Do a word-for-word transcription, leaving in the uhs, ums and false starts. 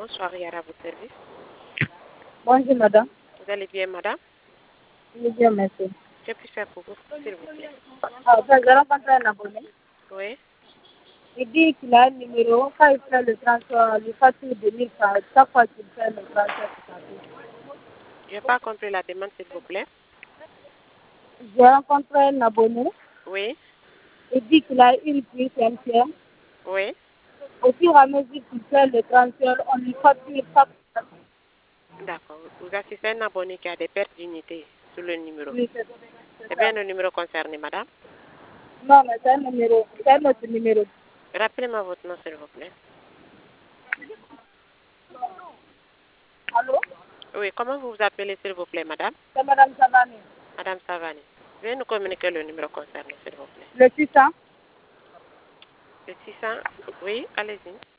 bonsoir, Yara, à votre service. Bonjour, madame. Vous allez bien, madame? Oui, bien, merci. Que puis-je faire pour vous, s'il vous plaît? Ah, ben, j'ai rencontré un abonné. Oui. Il dit qu'il a un numéro. Quand il fait le transfert, il facture de mille francs. Chaque fois qu'il fait le transfert, c'est ça. Je n'ai pas compris la demande, s'il vous plaît. J'ai rencontré un abonné. Oui. Il dit qu'il a une puce M T N. Oui. Au fur et à mesure qu'il fait le transfert, on lui facture chaque fois. D'accord. Vous assistez à un abonné qui a des pertes d'unité sur le numéro. Oui, c'est c'est C'est ça. bien le numéro concerné, madame? Non, mais c'est un numéro. C'est un autre numéro. Rappelez-moi votre nom, s'il vous plaît. Allô? Oui, comment vous vous appelez, s'il vous plaît, madame? C'est madame Savani. Madame Savani. Veuillez nous communiquer le numéro concerné, s'il vous plaît. Le six cents, Le six cents. Oui, allez-y.